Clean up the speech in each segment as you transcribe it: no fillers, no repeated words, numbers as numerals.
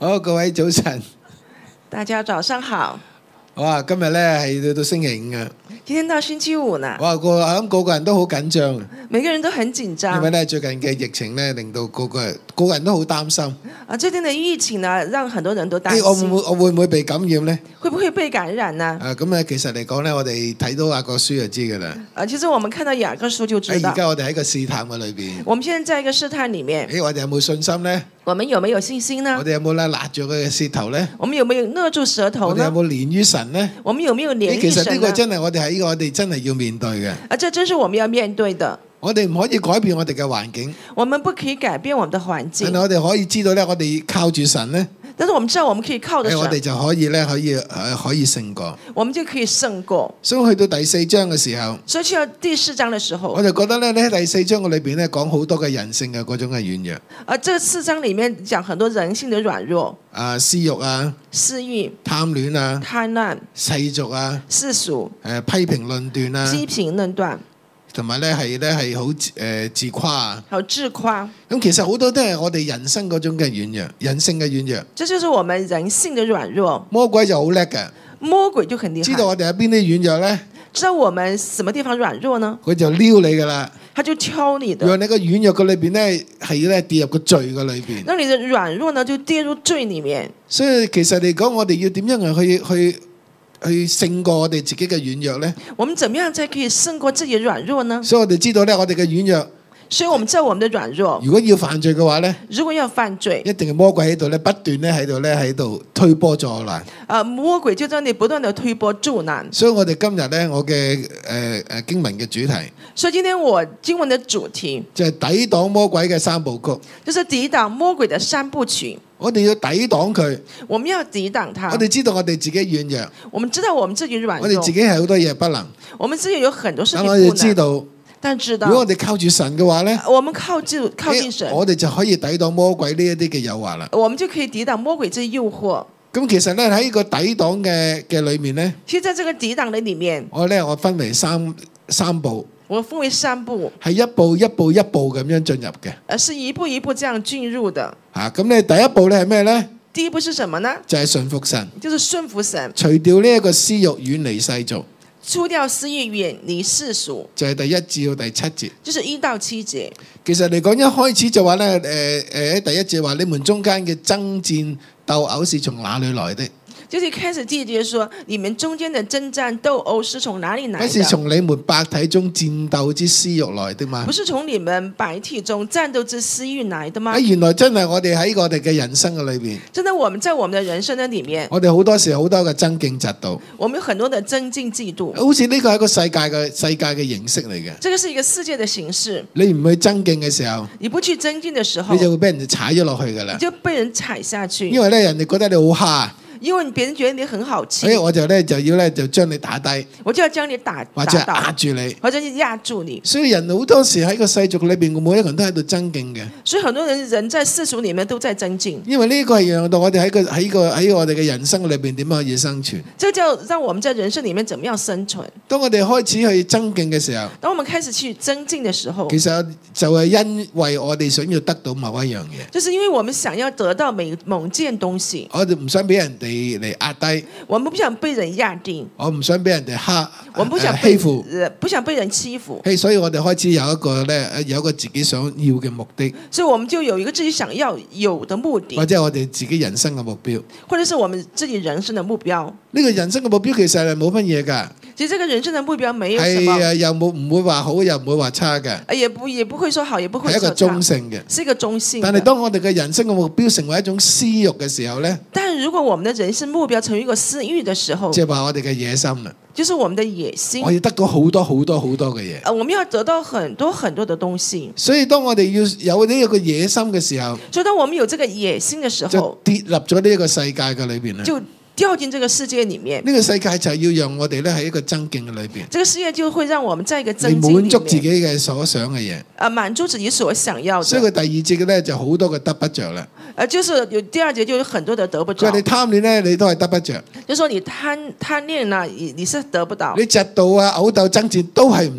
好，各位早晨。 大家早上好。 哇，今日咧係到星期五啊！ 今天到星期五呢。 哇，我諗個人都好緊張， 每個人都很緊張。 因為咧最近嘅疫情咧，令到個人都好擔心。 最近的疫情呢，讓很多人都擔心。 我會唔會被感染呢？ 會不會被感染呢？ 咁其實嚟講咧，我哋睇到雅各書就知㗎啦。 其實我們看到雅各書就知道。 而家我哋喺個試探嘅裏邊。 我們現在在一個試探裡面。 我哋有冇信心呢？ 我們有沒有信心呢？ 我哋有冇咧勒住佢嘅舌頭呢？ 我們有沒有勒住舌頭呢？ 我哋有冇連於神呢？ 我們有沒有連於神呢？ 其實呢個真係我哋真係要面對嘅。 這真是我們要面對的。 我哋唔可以改變我哋嘅環境。 我們不可以改變我們的環境。 但係我哋可以知道咧，我哋靠住神呢。 但是我們知道我們可以靠着神， 我哋就可以咧，可以勝過。 我們就可以勝過。 所以去到第4章嘅時候， 所以去到第4章嘅時候， 我就覺得咧喺第4章嘅裏邊咧講好多嘅人性嘅嗰種嘅軟弱。 這4章裡面講很多人性的軟弱。 私欲啊， 私欲、 貪戀啊， 貪婪、 世俗啊， 世俗、 批評論斷啊， 批評論斷。 同埋咧係好自誇啊， 好自誇。 咁其實好多都係我哋人生嗰種嘅軟弱，人性嘅軟弱。 這就是我們人性的軟弱。 魔鬼就好叻嘅， 魔鬼就很厲害。 知道我哋喺邊啲軟弱咧？ 知道我們什麼地方軟弱呢？ 佢就撩你噶啦， 他就挑你的， 讓你個軟弱嘅裏邊咧係咧跌入個罪嘅裏邊。 讓你的軟弱呢就跌入罪裡面。 所以其實嚟講，我哋要點樣去勝過我哋自己嘅軟弱呢？ 我們怎麼樣才可以勝過自己的軟弱呢？ 所以我哋知道咧，我哋嘅軟弱。 所以我們知道我們的軟弱。 如果要犯罪嘅話呢， 如果要犯罪， 一定係魔鬼喺度咧，不斷咧喺度推波助瀾。 魔鬼就在你不斷地推波助瀾。 所以我哋今日咧，我嘅經文嘅主題。 所以今天我經文的主題就係抵擋魔鬼嘅3部曲。 就是抵擋魔鬼的3部曲。 我哋要抵擋佢， 我們要抵擋他。 我哋知道我哋自己軟弱， 我們知道我們自己軟弱， 我哋自己係好多嘢不能， 我們自己有很多事情不能。 但我哋知道，如果我哋靠住神嘅話呢， 我們靠近神， 我哋就可以抵擋魔鬼呢一啲嘅誘惑啦。 我們就可以抵擋魔鬼這誘惑。 咁其實咧喺呢個抵擋嘅裏面呢， 其實在這個抵擋的裡面， 我分為三步。 我分為3步， 係一步一步咁樣進入嘅， 是一步一步這樣進入的。 咁你第一步咧係咩呢？ 第一步是什麼呢？ 就係順服神， 就是順服神， 除掉呢一個私欲，遠離世俗。 除掉私欲，遠離世俗。 就係第1至到第7節， 就是1到7節。 其實嚟講，一開始就話咧，喺第1節話，你們中間嘅爭戰鬥毆是從哪裏來的？ 就是開始第1節說，你們中間的爭戰鬥毆是從哪裡來的？ 不是從你們百體中戰鬥之私欲來的嗎？ 不是從你們百體中戰鬥之私欲來的嗎？ 原來真係我哋喺我哋嘅人生嘅裏邊， 真的我們在我們的人生的裡面， 我哋好多時好多嘅爭競嫉妒， 我們有很多的爭競嫉妒， 好似呢個係一個世界嘅形式嚟嘅。 這個是一個世界的形式。 你唔去爭競嘅時候， 你不去爭競的時候， 你就會俾人踩咗落去噶啦， 你就被人踩下去。 因為咧人哋覺得你好蝦。 因為別人覺得你很好氣， 所以我就要將你打低， 我就要將你打或者壓住你， 或者壓住你。 所以人好多時喺個世俗裏邊，每一個人都喺度爭競嘅。 所以很多人在世俗裡面都在爭競。 因為呢個係讓到我哋喺我哋嘅人生裏邊點樣可以生存。 這就讓我們在人生裡面怎麼樣生存。 當我哋開始去爭競嘅時候， 當我們開始去爭競嘅時候， 其實就係因為我哋想要得到某一樣嘢， 就是因為我們想要得到某件東西， 我哋唔想俾人哋嚟壓低。 我們不想被人壓低， 我唔想俾人哋蝦， 我們不想欺負， 不想被人欺負。 所以我哋開始有一個自己想要嘅目的， 所以我們就有一個自己想要有的目的， 或者我哋自己人生嘅目標， 或者是我們自己人生的目標。 呢個人生嘅目標其實係冇乜嘢㗎。 其實這個人生的目標沒有什麼， 係又唔會話好，又唔會話差嘅， 也不會說好，也不會說差， 係一個中性嘅， 是一個中性。 但係當我哋嘅人生嘅目標成為一種私欲嘅時候呢， 但如果我們的人生目標成為一個私欲的時候， 即係話我哋嘅野心啦， 就是我們的野心。 我要得到好多嘅嘢， 我們要得到很多的東西。 所以當我哋要有呢個野心嘅時候， 所以當我們有這個野心的時候， 就跌入咗呢個世界嘅裏邊啦。 就掉進這個世界裡面， 呢個世界就係要讓我哋咧喺一個爭競嘅裏邊。 這個世界就會讓我們在一個爭競裡面， 你滿足自己嘅所想嘅嘢。 滿足自己所想要的。 所以佢第2節嘅咧就好多嘅得不着啦。 就是有第2節就有很多的得不着。 佢話你貪戀咧，你都係得不着。 就說你貪戀啊，你是得不到。 你嫉妒啊、毆鬥、爭戰都係唔得。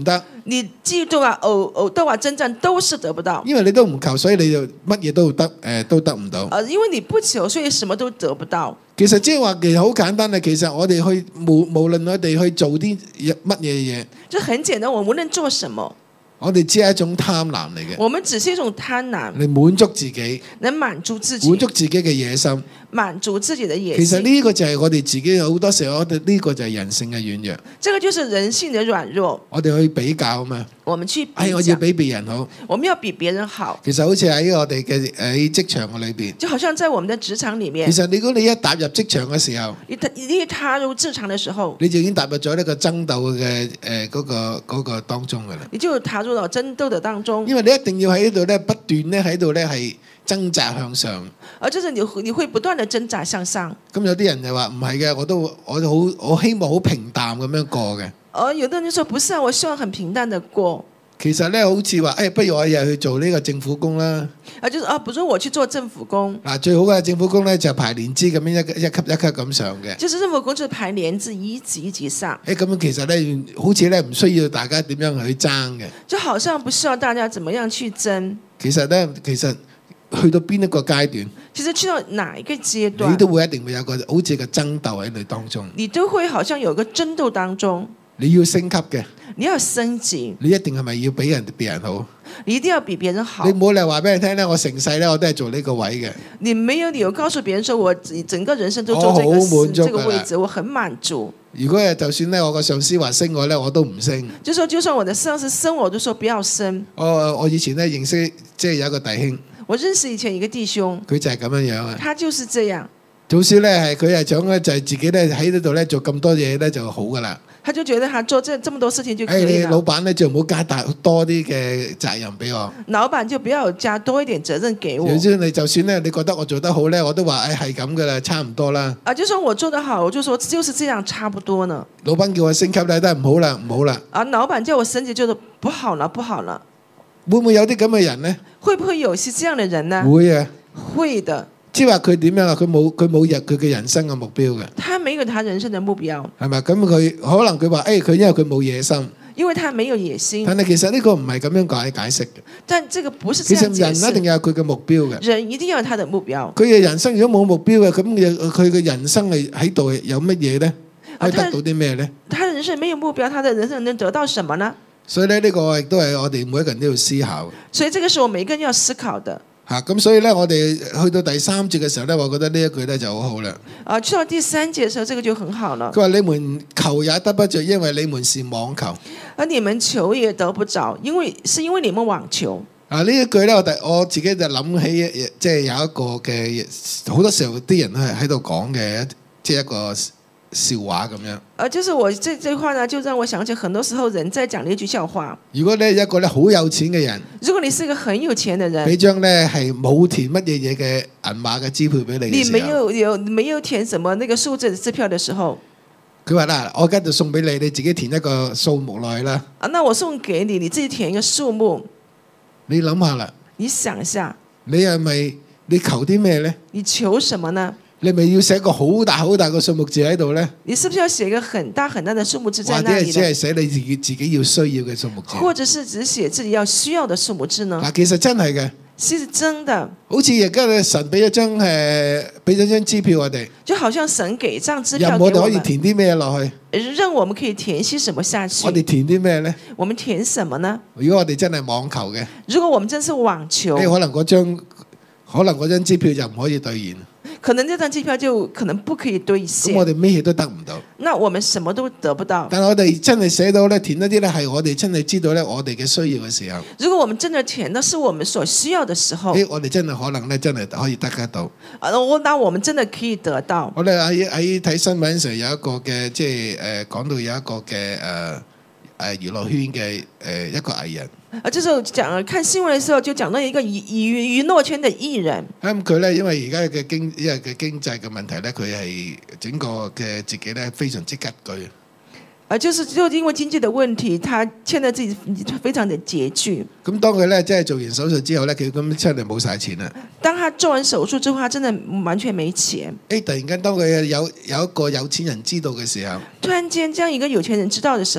你嫉妒啊、偶鬥啊、爭戰都是得不到。 因為你都唔求，所以你就乜嘢都得唔到。 因為你不求，所以什麼都得不到。 其實即係話，其實好簡單啊。其實我哋去無論我哋去做啲乜嘢嘢， 就很簡單，我無論做什麼， 我哋只係一種貪婪嚟嘅。 我們只是一種貪婪， 嚟滿足自己， 能滿足自己， 滿足自己嘅野心。 滿足自己的野其實心。 呢個就係我哋自己好多時候，我哋呢個就係人性嘅軟弱。 這個就是人性的軟弱。 我哋去比較啊嘛， 我們去比較， 我要比別人好。 我們要比別人好。 其實好似喺我哋嘅喺職場嘅裏邊， 就好像在我們的職場裡面。 其實如果你一踏入職場嘅時候， 你一踏入職場嘅時候， 你就已經踏入咗呢個爭鬥嘅嗰個當中㗎啦。 你就踏入到爭鬥的當中。 因為你一定要喺呢度咧，不斷咧喺度咧係掙扎向上。 而就是你會不斷的掙扎向上。 咁有啲人就話唔係嘅，我希望好平淡咁樣過嘅。 而有的人就說不是啊，我希望很平淡的過。 其實咧，好似話不如我又去做呢個政府工啦。 不如我去做政府工。 嗱，最好嘅政府工咧就排年資咁樣一級一級咁上嘅。 就是政府工就排年資一級一級上。 咁其實咧，好似咧唔需要大家點樣去爭嘅。 就好像不需要大家怎麼樣去爭。 其實去到邊一個階段， 其實去到哪一個階段， 你都會一定會有個好似個爭鬥喺你當中。 你都會好像有個爭鬥當中。 你要升級嘅， 你要升級， 你一定係咪要比別人好？ 你一定要比別人好。 你唔好嚟話俾人聽咧，我成世咧我都係做呢個位嘅。 你沒有理由告訴別人說我整個人生都做這個位置，我很滿足。 如果就算咧我個上司話升我咧，我都唔升。 就算我的上司升我，都說不要升。 我以前咧認識即係有一個弟兄， 我認識以前一個弟兄， 佢就係咁樣樣啊。 他就是這樣。 總之咧佢係想咧就係自己咧喺呢度咧做咁多嘢咧就好噶啦。 他就覺得他做這麼多事情就可以了。 你老闆咧就唔好加多啲嘅責任俾我。 老闆就不要加多一點責任給我。 你就算咧，你覺得我做得好咧，我都話係咁噶啦，差唔多啦。 就說我做得好，我就說就是這樣，差不多呢。 老闆叫我升級咧，都係唔好啦，唔好啦。 老闆叫我升級，就是不好了，不好了。 會唔會有啲咁嘅人呢？ 會不會有些這樣的人呢？ 會啊， 會的。 即係話佢點樣啊？佢冇佢嘅人生嘅目標嘅。 他沒有他人生的目標。 係咪？咁佢可能佢話佢因為佢冇野心。 因為他沒有野心。 但係其實呢個唔係咁樣解釋嘅。 但這個不是這樣解釋。 其實人一定有佢嘅目標嘅。 人一定要有他的目標。 佢嘅人生如果冇目標嘅，咁佢嘅人生係喺度有乜嘢呢？可以得到啲咩呢？ 他人生沒有目標，他的人生能得到什麼呢？ 所以呢個亦都係我哋每一個人都要思考。 所以這個是我每一個人要思考的。 咁所以咧，我哋去到第三節嘅時候咧，我覺得呢一句咧就好好啦。 去到第三節嘅時候，這個就很好了。 佢話：你們求也得不着，因為你們是妄求。 你們求也得不着，因為你們妄求。 呢一句咧，我自己就諗起，即係有一個嘅好多時候啲人係喺度講嘅，即係一個笑話咁樣。 就是我這話呢，就讓我想起很多時候人在講呢一句笑話。 如果你係一個咧好有錢嘅人， 如果你是一個很有錢嘅人， 俾張咧係冇填乜嘢嘢嘅銀碼嘅支票俾你嘅時候， 你沒有填什麼那個數字的支票嘅時候， 佢話嗱，我而家就送俾你，你自己填一個數目落去啦。 那我送給你，你自己填一個數目。 你諗下啦， 你想一下， 你係咪你求啲咩咧？ 你求什麼呢？ 你咪要寫個好大好大個數目字喺度咧？ 你是不是要寫一個很大很大的數目字在那裡？ 或者只係寫你自己要需要嘅數目字？ 或者是只寫自己要需要的數目字呢？ 其實真係嘅， 是真的。 好似而家神俾咗張支票我哋， 就好像神給張支票給我哋可以填啲咩落去？ 讓我們可以填些什麼下去？ 我哋填啲咩咧？ 我們填什麼呢？ 如果我哋真係妄求嘅， 如果我們真是妄求， 可能嗰張支票就唔可以兌現。 可能這張機票就可能不可以兌現。 咁我哋咩嘢都得唔到。 那我們什麼都得不到。 但係我哋真係寫到咧，填一啲咧係我哋真係知道咧，我哋嘅需要嘅時候。 如果我們真的填的是我們所需要的時候， 我哋真係可能咧，真係可以得到。 那我們真的可以得到。 我哋喺睇新聞時有一個嘅，即係講到有一個嘅娛樂圈嘅一個藝人。 就是看新聞嘅時候就講到一個娛樂圈嘅藝人。 咁佢咧，因為而家嘅經濟嘅問題咧，佢係整個嘅自己咧非常之拮據。 就因為經濟的問題，他現在自己非常的拮據。 咁當佢咧即係做完手術之後咧，佢咁真係冇晒錢啦。 當他做完手術之後，他真的完全沒錢。 突然間當佢有一個有錢人知道嘅時候， 突然間將一個有錢人知道嘅時候，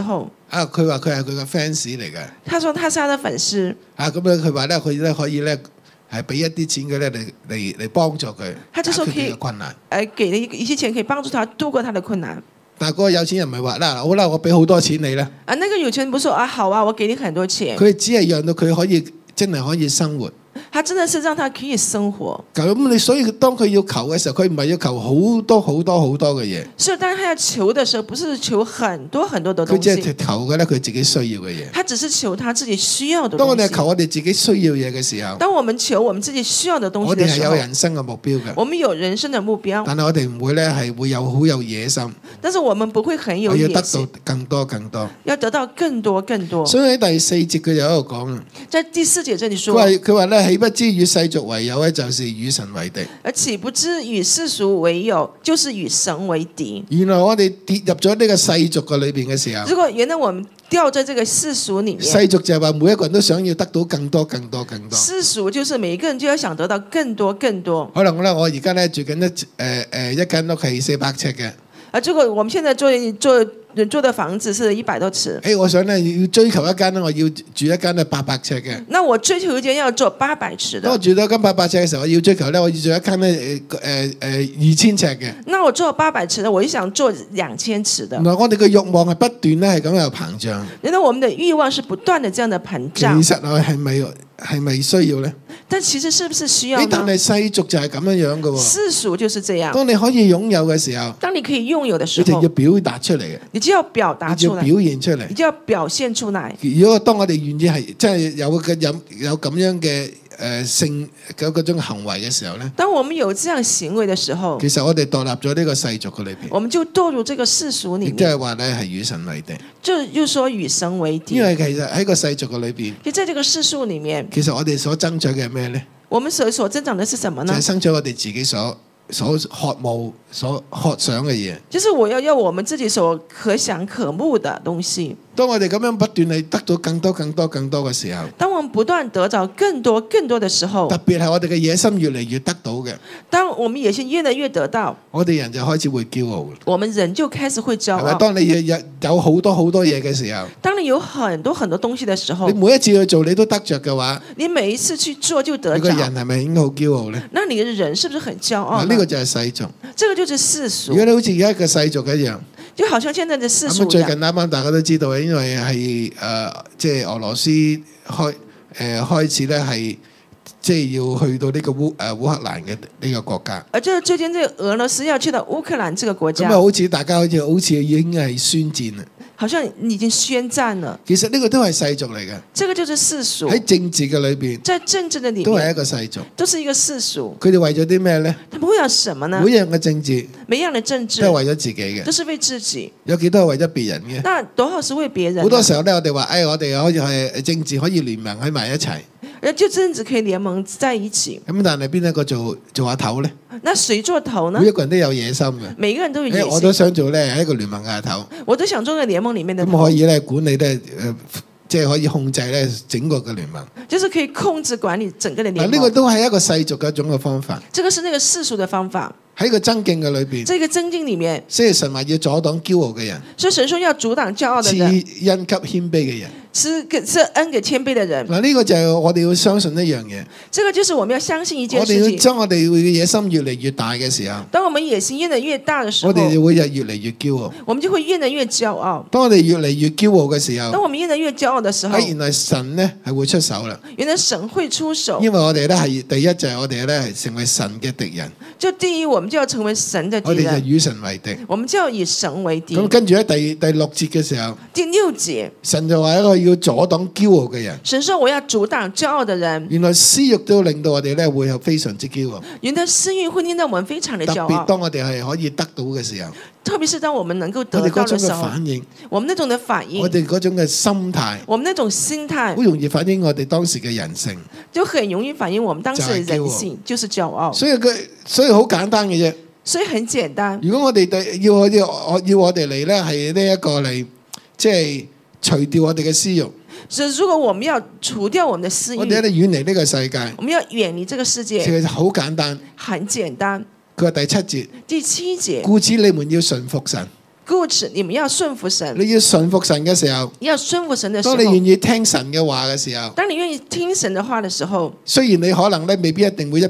佢話佢係佢嘅 fans 嚟嘅。 他說他是他的粉絲。 咁咧佢話咧佢咧可以咧係俾一啲錢佢咧嚟幫助佢他就說可以嘅困難。 給了一些錢可以幫助他度過他的困難。 但係嗰個有錢人唔係話嗱好啦，我俾好多錢你啦。 那個有錢人不是說好啊，我給你很多錢。 佢只係讓到佢可以真係可以生活。 他真的是讓他可以生活。 咁你所以當佢要求嘅時候，佢唔係要求好多好多好多嘅嘢。 所以當他要求的時候，不是求很多很多的東西。 佢只係求嘅咧，佢自己需要嘅嘢。 他只是求他自己需要的東西。 當我哋求我哋自己需要嘢嘅時候， 當我們求我們自己需要的東西的時候， 我哋係有人生嘅目標嘅。 我們有人生的目標。 但係我哋唔會咧係會有好有野心。 但是我們不會很有野心。 我要得到更多更多。 要得到更多更多。 所以喺第4節佢有喺度講。 在第4節這裡說。 佢話咧，豈不知與世俗為友咧，就是與神為敵。 而豈不知與世俗為友，就是與神為敵。 原來我哋跌入咗呢個世俗嘅裏邊嘅時候， 如果原來我們掉在這個世俗裡面， 世俗就係話每一個人都想要得到更多更多更多。 世俗就是每一個人就要想得到更多更多。 可能咧，我而家咧住緊一間屋係400尺嘅。 這個我們現在做的房子是100多尺。 我想咧要追求一間咧，我要住一間咧800尺嘅。 那我追求一間要做800尺的。 當我住到一間800尺嘅時候，我要追求咧，我要做一間咧2000尺嘅。 那我做800尺的，我就想做2000尺的。 我哋嘅慾望係不斷咧係咁樣膨脹。 原來我們的慾望是不斷的這樣的膨脹。 其實我係咪需要咧？ 但其實是不是需要呢？ 但係世俗就係咁樣樣嘅喎。 世俗就是這樣。 當你可以擁有嘅時候， 當你可以擁有的時候， 你就要表達出嚟嘅。 你就要表達出來， 你就要表現出嚟， 你就要表現出來。 如果當我哋願意係真係有咁樣嘅性嗰種行為嘅時候咧， 當我們有這樣行為嘅時候， 其實我哋墮入咗呢個世俗嘅裏邊， 我們就墮入這個世俗裡面。 即係話咧係與神為敵， 就說與神為敵。 因為其實喺個世俗嘅裏邊， 就在這個世俗裡面， 其實我哋所爭取嘅係咩咧？ 我們所增長的是什麼呢？ 就係爭取我哋自己所渴慕、所渴想嘅嘢。 就是我要我們自己所可想可慕的東西。 當我哋咁樣不斷係得到更多、更多、更多嘅時候， 當我們不斷得到更多、更多的時候， 特別係我哋嘅野心越嚟越得到嘅， 當我們野心越來越得到， 我哋人就開始會驕傲。 我們人就開始會驕傲。 當你有好多好多嘢嘅時候， 當你有很多很多東西的時候， 你每一次去做你都得着嘅話， 你每一次去做就得着。 你個人係咪應該好驕傲呢？ 那你的人是不是很驕傲呢？ 呢個就係世俗。 這個就是世俗。 如果你好似而家嘅世俗一樣， 就好像現在的世俗一樣。 最近啱啱大家都知道，因為係即係俄羅斯開始咧係即係要去到呢個烏克蘭嘅呢個國家。 咁啊，好似大家好似已經係宣戰啦。 好像已經宣戰了。 其實呢個都係世俗嚟嘅。 這個就是世俗。 喺政治嘅裏邊， 在政治的裏面都係一個世俗， 都是一個世俗。 佢哋為咗啲咩咧？ 他們為了什麼呢？ 每樣嘅政治， 每樣的政治都係為咗自己嘅， 都是為自己。 有幾多係為咗別人嘅？ 那多少是為別人？ 好多時候咧，我哋話，我哋可以係政治可以聯盟喺埋一齊。 就政治可以聯盟在一起。 咁但係邊一個做下頭咧？ 那誰做頭呢？ 每一個人都有野心嘅。 每個人都有野心。 我都想做咧一個聯盟嘅頭。 我都想做個聯盟裡面的頭。 咁可以咧管理咧即係可以控制咧整個嘅聯盟。 就是可以控制管理整個嘅聯盟。 呢個都係一個世俗嘅一種嘅方法。 這個是那個世俗嘅方法。 喺個爭競嘅裏邊， 這個爭競裡面， 所以神話要阻擋驕傲嘅人， 所以神說要阻擋驕傲嘅人， 賜恩給謙卑嘅人， 賜恩給謙卑嘅人。 嗱，呢個就係我哋要相信一樣嘢。 這個就是我們要相信一件事情。 我哋要將我哋嘅野心越嚟越大嘅時候， 當我們野心越來越大嘅時候， 我哋就會越嚟越驕傲。 我們就會越來越驕傲。 當我哋越嚟越驕傲嘅時候， 當我們越來越驕傲嘅時候， 原來神咧係會出手啦。 原來神會出手， 因為我哋咧係第一就係我哋咧係成為神嘅敵人。 就第一，我們就要成為神的敵人。 我哋就與神為敵。 我們就要以神為敵。 咁跟住喺第6節嘅時候， 第6節， 神就話一個要阻擋驕傲嘅人。 神說我要阻擋驕傲的人。 原來私欲都令到我哋咧會有非常之驕傲。 原來私欲會令到我們非常的驕傲。 特別當我哋係可以得到嘅時候， 特別是當我們能夠得到嘅時候，我們那種的反應， 我哋嗰種嘅心態， 我們那種心態， 好容易反映我哋當時嘅人性， 就很容易反映我們當時嘅人性，就是驕傲。 所以好簡單嘅啫。 所以很簡單。 如果我哋要我哋嚟咧，係呢一個嚟，即係除掉我哋嘅私欲。 所以如果我們要除掉我們的私欲， 我哋咧遠離呢個世界， 我們要遠離這個世界。 其實好簡單， 很簡單。 佢話第7節， 第7節， 故此你們要順服神。 故此你們要順服神。 你要順服神嘅時候， 要順服神嘅時候， 當你願意聽神嘅話嘅時候， 當你願意聽神嘅話嘅時候， 雖然你可能咧未必一定會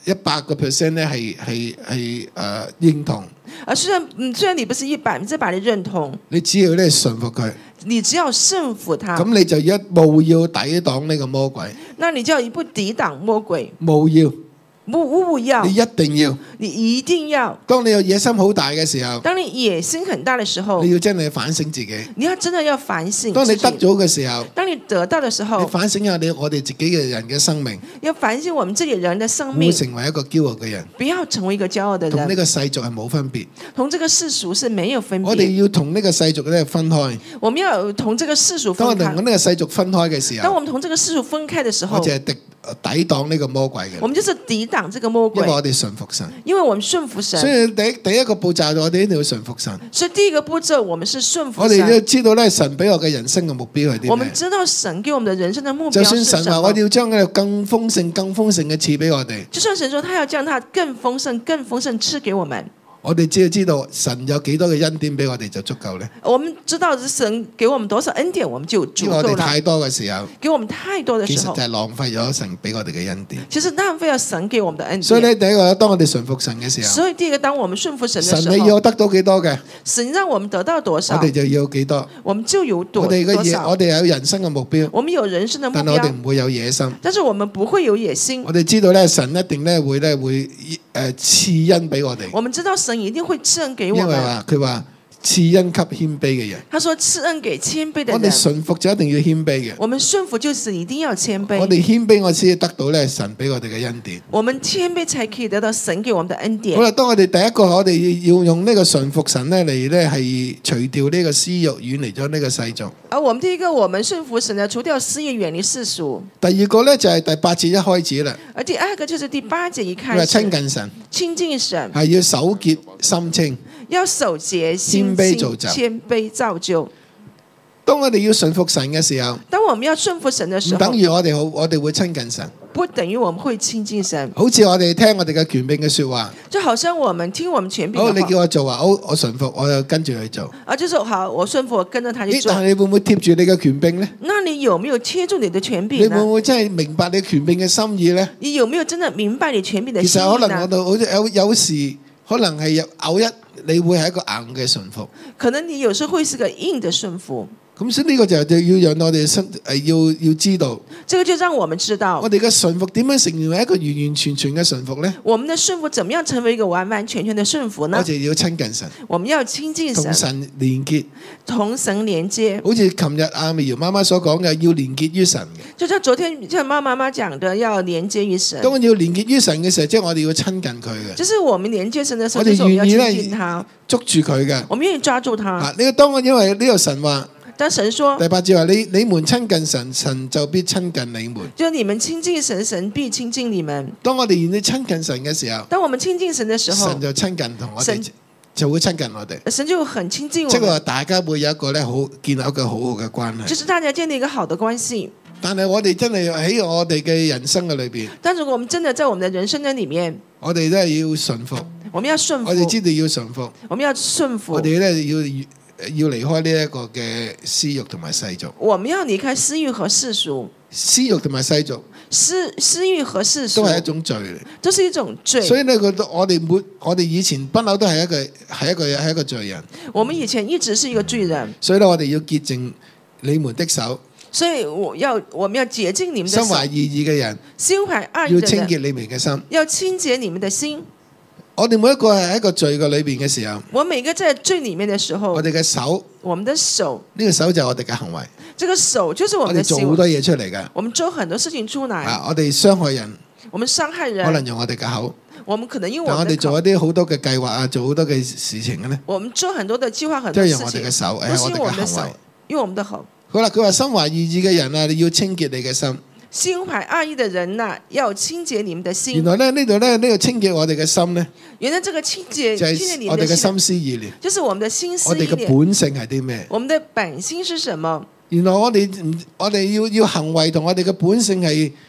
100%咧係認同。 雖然你不是100%的認同， 你只要咧順服佢， 你只要順服他， 咁你就一步要抵擋呢個魔鬼。 那你就要一步抵擋魔鬼。 務要， 務要， 你一定要， 你一定要。 當你有野心好大嘅時候， 當你野心很大的時候， 你要真係反省自己。 你要真的要反省。 當你得咗嘅時候， 當你得到的時候， 你反省下我哋自己嘅人嘅生命， 要反省我們自己人的生命， 會成為一個驕傲嘅人， 不要成為一個驕傲的人， 同呢個世俗係冇分別， 同這個世俗是沒有分別。 我哋要同呢個世俗咧分開。 我們要同這個世俗分開。 當我哋同呢個世俗分開嘅時候， 當我們同這個世俗分開的時候， 我哋係抵擋呢個魔鬼嘅。 我們就是抵擋這個魔鬼， 因為我哋順服神， 因為我們順服神。 所以第一個步驟，我哋一定要順服神。 所以第一個步驟，我們是順服神。 我哋要知道咧，神俾我嘅人生嘅目標係啲咩？ 我們知道神給我們的人生的目標就是什麼。 算神話我哋要將佢更豐盛嘅賜俾我哋， 就算神說他要將他更豐盛賜給我們， 我哋只要知道神有幾多嘅恩典俾我哋就足夠咧。 我們知道神給我們多少恩典，我們就足夠了。 因為我哋太多嘅時候， 給我們太多的時候， 其實就係浪費咗神俾我哋嘅恩典。 其實浪費咗神給我們的恩典。 所以咧，第一個當我哋順服神嘅時候， 所以第一個當我們順服神嘅時候， 神你要我得到幾多嘅， 神讓我們得到多少， 我哋就要幾多， 我們就有多少。 我哋有人生嘅目標， 我們有人生的目標， 但係我哋唔會有野心。 但是我們不會有野心。 我哋知道咧，神一定咧會賜恩俾我哋。 我們知道神一定會賜恩給我們。 因為佢話賜恩給謙卑嘅人。 他說賜恩給謙卑的人。 我哋順服就一定要謙卑嘅。 我們順服就是一定要謙卑。 我哋謙卑，我先得到咧神俾我哋嘅恩典。 我們謙卑才可以得到神給我們的恩典。 好啦，當我哋第一個，我哋要用呢個順服神咧嚟咧係除掉呢個私欲，遠離咗呢個世俗。 而我們第一個，我們順服神呢，除掉私欲，遠離世俗。 第二個咧就係第8節一開始啦。 而第二個就是第8節一開始。 親近神， 親近神係要手潔心清。 要守節心清，謙卑造就。 當我哋要順服神嘅時候， 當我們要順服神嘅時候， 唔等於我哋會親近神， 不等於我們會親近神。 好似我哋聽我哋嘅權柄嘅說話， 就好像我們聽我們權柄嘅話。 好，你叫我做啊，好，我順服，我就跟住去做。 啊，就是好，我順服，我跟着他去做。 但係你會唔會貼住你嘅權柄呢？ 那你有沒有貼住你的權柄呢？ 你會唔會真係明白你權柄嘅心意呢？ 你有沒有真的明白你權柄的心意呢？ 其實可能我哋好似有時可能係偶一，你會係一個硬嘅順服。 可能你有時候會是個硬的順服。 咁所以呢個就要讓我哋要知道， 這個就讓我們知道， 我哋嘅順服點樣成為一個完完全全嘅順服呢？ 我們的順服怎麼樣成為一個完完全全的順服呢？ 我哋要親近神， 我們要親近神， 同神連結， 同神連接。 好似琴日阿美瑤媽媽所講嘅，要連結於神嘅。 就像昨天像媽媽講的，要連接於神。 當我要連結於神嘅時候，即係我哋要親近佢嘅。 就是我們連接神的時候， 我哋願意咧捉住佢嘅。 我們願意抓住他。 呢個當我因為呢個神話。 但神說第8節話你們親近神，神就必親近你們。 就你們親近神，神必親近你們。 當我哋願意親近神嘅時候， 當我們親近神的時候， 神就親近同我哋，就會親近我哋。 神就很親近我們。 即係話大家會有一個咧建立一個好好嘅關係。 就是大家建立一個好的關係。 但係我哋真係喺我哋嘅人生嘅裏邊。 但如果我們真的在我們的人生的裡面， 我哋都係要順服。 我們要順服。 我哋知道要順服。 我們要順服。 我哋咧要離開呢一個嘅私欲同埋世俗。 我們要離開私欲和世俗。 私欲同埋世俗， 私欲和世俗都係一種罪嚟， 都是一種罪。 所以呢，我哋以前不嬲都係一個罪人。 我們以前一直是一個罪人。 所以咧，我哋要潔淨你們的手。 所以我們要潔淨你們的手。 心懷二意嘅人， 心懷二意的人， 要清潔你們嘅心， 要清潔你們的心。 我哋每一個係喺一個罪嘅裏邊嘅時候， 我每個在罪裡面嘅時候， 我哋嘅手， 我們的手， 呢個手就係我哋嘅行為。 這個手就是我們的行為。 我哋做好多嘢出嚟嘅， 我們做很多事情出來。 我哋傷害人， 我們傷害人， 可能用我哋嘅口。 我們可能用我們的口。 但我哋做一啲好多嘅計劃啊，做好多嘅事情嘅咧。 我們做很多的計劃，很多事情。 都係用我哋嘅手，係我哋嘅行為。 用我們的口。 好啦，佢話心懷二意嘅人啊，你要清潔你嘅心。 心懷二意的人啊，要清潔你們的心。 原來咧呢度咧呢個清潔我哋嘅心咧， 原來這個清潔就係我哋嘅心思意念， 就是我們的心思意念。 我哋嘅本性係啲咩？ 我們的本性是什麼？ 原來我哋要行為同我哋嘅本性係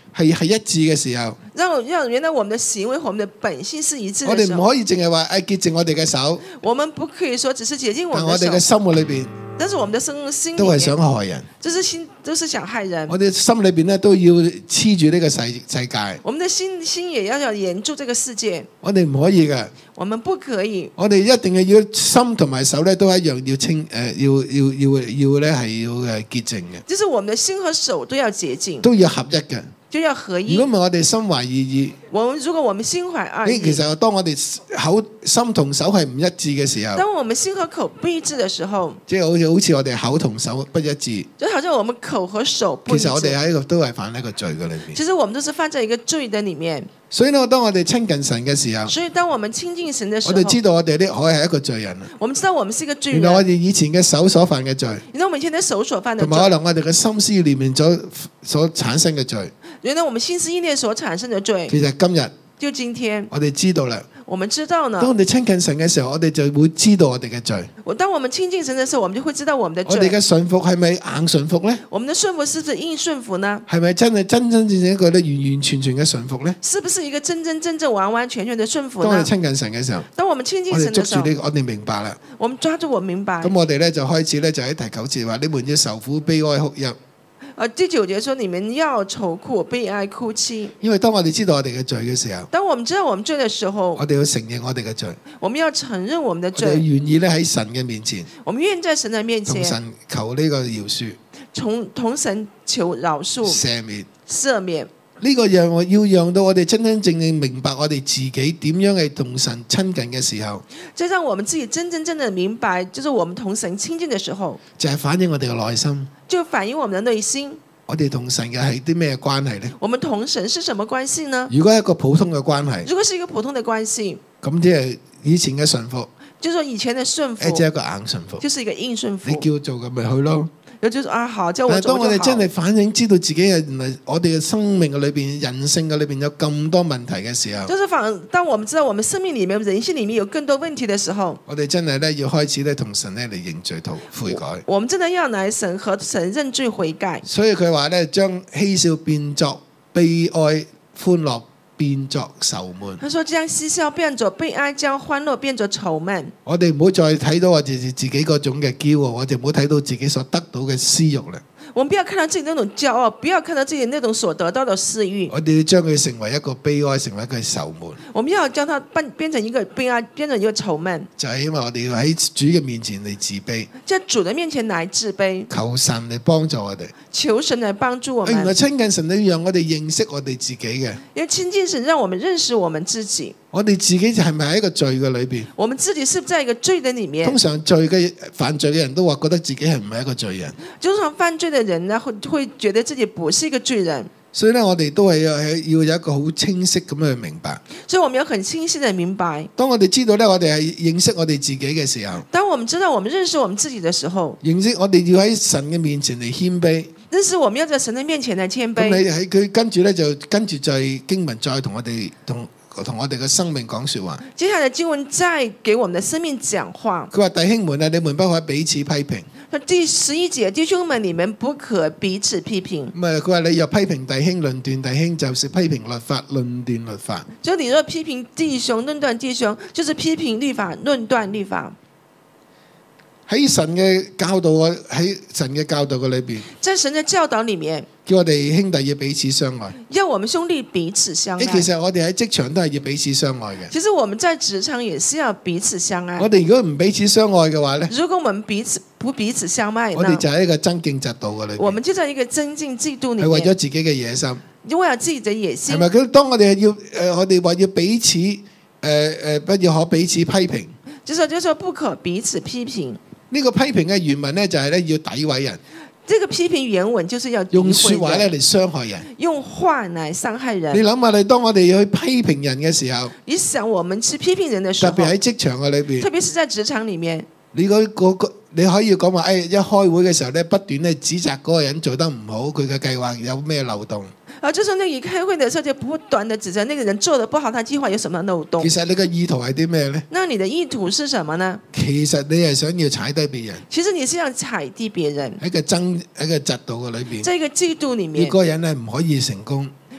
係一致嘅時候， 讓原來我們的行為和我們的本性是一致我的時候， 哋唔可以淨係話潔淨我哋嘅手， 我們不可以說只是潔淨我但我們的手， 哋嘅心嘅裏邊但是我們的心都係裡面想害人。 都是想害人。 我哋心裏邊咧都要黐住呢個世界， 我們的心也要黏住這個世界， 我哋唔可以嘅。 我們不可以。 我哋一定係要心同埋手咧都一樣要清要咧係要潔淨嘅， 就是我們的心和手都要潔淨， 都要合一嘅。 就要合一。 如果唔係我哋心懷二意， 如果我們心懷二意， 其實當我哋心同手係唔一致嘅時候， 當我們心和口不一致的時候， 即係好似我哋口同手不一致， 就好像我們口和手不一致。 其實我哋喺個都係犯一個罪嘅裏邊。 其實我們都是犯在一個罪的裡面。 所以呢，當我哋親近神嘅時候， 所以當我們親近神的時候， 我哋知道我哋呢可以係一個罪人。 我們知道我們是一個罪人。 原來我哋以前嘅手所犯嘅罪， 原來我們以前的手所犯的罪， 同埋可能我哋嘅心思念念所產生嘅罪， 原來我們心思意念所產生的罪， 其實今日就今天我哋知道啦。 我們知道呢。 當我哋親近神嘅時候，我哋就會知道我哋嘅罪。 當我們親近神的時候，我們就會知道我們的罪。 我哋嘅順服係咪硬順服呢？ 我們的順服是不是硬順服呢？ 係咪真正一個咧完完全全嘅順服呢？ 是不是一個真正完完全全的順服呢？ 當我哋親近神嘅時候， 當我們親近神的時候， 我哋明白啦。 我們抓住我明白。 咁我哋咧就開始咧就喺第9節話：你們要愁苦悲哀哭泣。 第9節說：你們要愁苦悲哀哭泣。 因為當我哋知道我哋嘅罪嘅時候， 當我們知道我們罪的時候， 我哋要承認我哋嘅罪， 我們要承認我們的罪， 我哋願意咧喺神嘅面前， 我們願意在神的面前同神求呢個饒恕， 同神求饒恕、赦免。 呢個要讓到我哋真正明白我哋自己點樣係同神親近嘅時候， 就讓我們自己真的明白，就是我們同神親近的時候， 就係反映我哋嘅內心， 就反映我們的內心。 我哋同神嘅係啲咩關係呢？ 我們同神是什麼關係呢？ 如果係一個普通嘅關係， 如果是一個普通的關係， 咁即係以前嘅順服， 就是說以前的順服， 即係一個硬順服， 就是一個硬順服。 你叫做咁咪去咯。 就是好，叫我做就好。 但係當我哋真係反省知道自己嘅原來我哋嘅生命嘅裏邊、人性嘅裏邊有咁多問題嘅時候， 就是當我們知道我們生命裏面、人性裏面有更多問題的時候， 我哋真係咧要開始咧同神咧嚟認罪悔改。 我們真的要來和神認罪悔改。 所以佢話咧，將嬉笑變作悲哀，歡樂變作愁悶。 他說將嬉笑變作悲哀，將歡樂變作愁悶。 我哋唔好再睇到我哋自己嗰種嘅驕傲，我哋唔好睇到自己所得到嘅私欲啦。 我們不要看到自己那種驕傲，不要看到自己那種所得到的私欲。 我哋要將佢成為一個悲哀，成為一個愁悶。 我們要將它變成一個悲哀，變成一個愁悶。 就係因為我哋要喺主嘅面前嚟自卑， 在主的面前來自卑， 求神嚟幫助我哋， 求神來幫助我們。 原來親近神咧，讓我哋認識我哋自己嘅。 因為親近神，讓我們認識我們自己。 我哋自己係咪喺一個罪嘅裏邊？ 我們自己是不是在一個罪的裏面？ 通常犯罪嘅人都話覺得自己係唔係一個罪人。 通常犯罪的人呢，會覺得自己不是一個罪人。 所以咧，我哋都係要有一個好清晰咁樣去明白。 所以我們要很清晰的明白。 當我哋知道咧，我哋係認識我哋自己嘅時候， 當我們知道我們認識我們自己的時候， 認識我哋要喺神嘅面前嚟謙卑。 認識我們要在神的面前嚟謙卑。 咁你喺佢跟住咧，就跟住就係經文再同我哋同我哋嘅生命講說話。 接下來經文再給我們的生命講話。 佢話弟兄們啊，你們不可彼此批評。 第11節，弟兄們，你們不可彼此批評。 唔係，佢話你若批評弟兄、論斷弟兄，就是批評律法、論斷律法。 就你若批評弟兄、論斷弟兄，就是批評律法、論斷律法。 喺神嘅教導嘅裏邊， 在神嘅教導裏面， 叫我哋兄弟要彼此相愛。 要我們兄弟彼此相愛。 其實我哋喺職場都係要彼此相愛嘅。 其實我們在職場也是要彼此相愛。 我哋如果唔彼此相愛嘅話咧， 如果我們不彼此相愛， 我哋就喺一個爭競嫉妒嘅裏邊。 我們就在一個爭競嫉妒裏面， 係為咗自己嘅野心。 為了自己的野心。 係咪？佢當我哋我哋話要彼此不要可彼此批評。 就是說不可彼此批評。 呢個批評嘅原文咧就係咧要詆毀人。 這個批評原文就是要用說話咧嚟傷害人， 用話來傷害人。 你諗下，你當我哋要去批評人嘅時候， 你想我們去批評人嘅時候， 特別喺職場嘅裏邊， 特別是在職場裡面， 你可以講話，一開會嘅時候咧，不斷咧指責嗰個人做得唔好，佢嘅計劃有咩漏洞。 就是那你開會的時候就不斷的指責那個人做得不好，他計劃有什麼漏洞。 其實你嘅意圖係啲咩呢？ 那你的意圖是什麼呢？ 其實你係想要踩低別人。 其實你是要踩低別人。 喺個嫉妒嘅裏邊， 在一個嫉妒裡面， 呢個人係唔可以成功。